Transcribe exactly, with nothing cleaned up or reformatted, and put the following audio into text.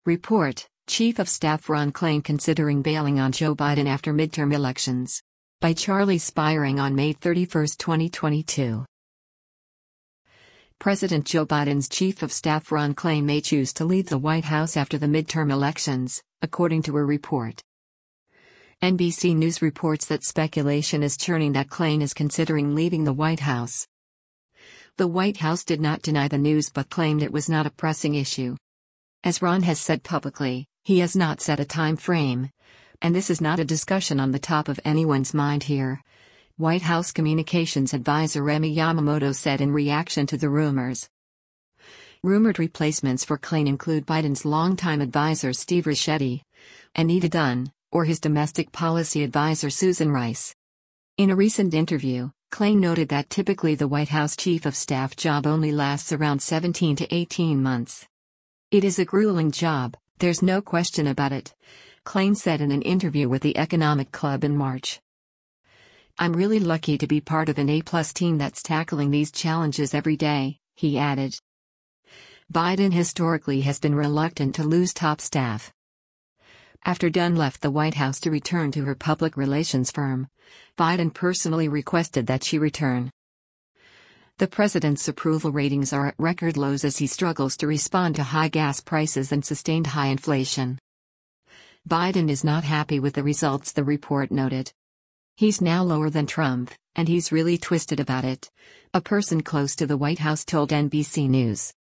Report: Chief of Staff Ron Klain considering bailing on Joe Biden after midterm elections. By Charlie Spiring on May thirty-first, twenty twenty-two. President Joe Biden's Chief of Staff Ron Klain may choose to leave the White House after the midterm elections, according to a report. N B C News reports that speculation is churning that Klain is considering leaving the White House. The White House did not deny the news but claimed it was not a pressing issue. As Ron has said publicly, he has not set a time frame. And this is not a discussion on the top of anyone's mind here. White House Communications Advisor Remy Yamamoto said in reaction to the rumors. Rumored replacements for Klain include Biden's longtime advisor Steve Ricchetti, Anita Dunn, or his domestic policy advisor Susan Rice. In a recent interview, Klain noted that typically the White House Chief of Staff job only lasts around seventeen to eighteen months. It is a grueling job, there's no question about it, Klain said in an interview with the Economic Club in March. I'm really lucky to be part of an A-plus team that's tackling these challenges every day, he added. Biden historically has been reluctant to lose top staff. After Dunn left the White House to return to her public relations firm, Biden personally requested that she return. The president's approval ratings are at record lows as he struggles to respond to high gas prices and sustained high inflation. Biden is not happy with the results, the report noted. He's now lower than Trump, and he's really twisted about it, a person close to the White House told N B C News.